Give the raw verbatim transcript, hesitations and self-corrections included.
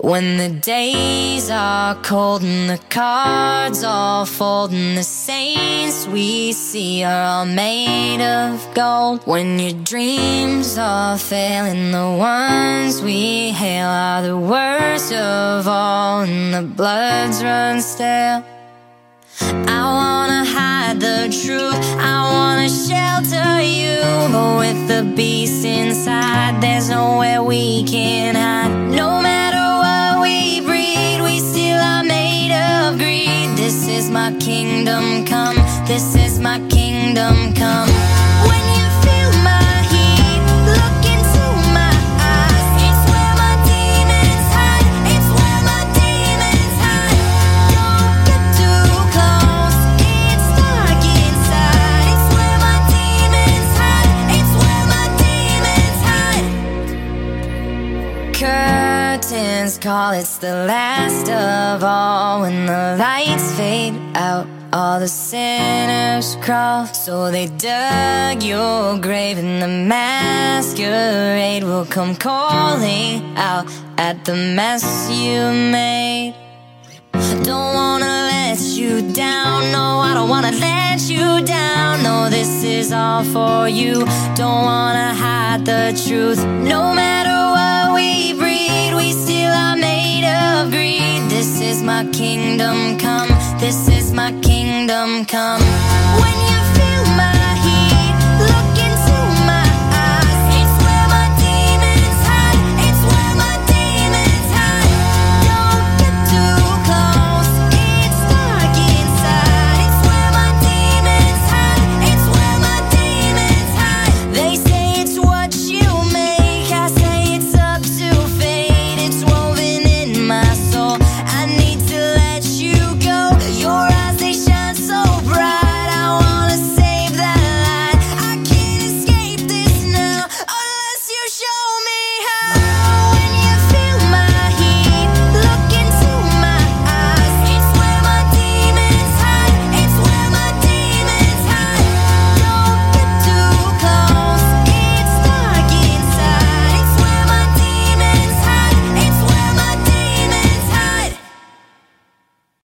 When the days are cold and the cards all fold and the saints we see are all made of gold, when your dreams are failing, the ones we hail are the worst of all and the bloods run stale. I wanna hide the truth, I wanna shelter you, but with the beast inside, there's nowhere we can hide. No matter what we breed, we still are made of greed. This is my kingdom come, this is my kingdom come. When you feel my heat, look into my eyes. It's where my demons hide, it's where my demons hide. Don't get too close, it's dark inside. It's where my demons hide, it's where my demons hide. Curtains call, it's the last of all. When the lights fade out, all the sinners crawl. So they dug your grave and the masquerade will come calling out at the mess you made. Don't wanna let you down, no, I don't wanna let you down. No, this is all for you, don't wanna hide the truth. No matter what we breed, we still are made of greed. This is my kingdom come, this is my kingdom come. When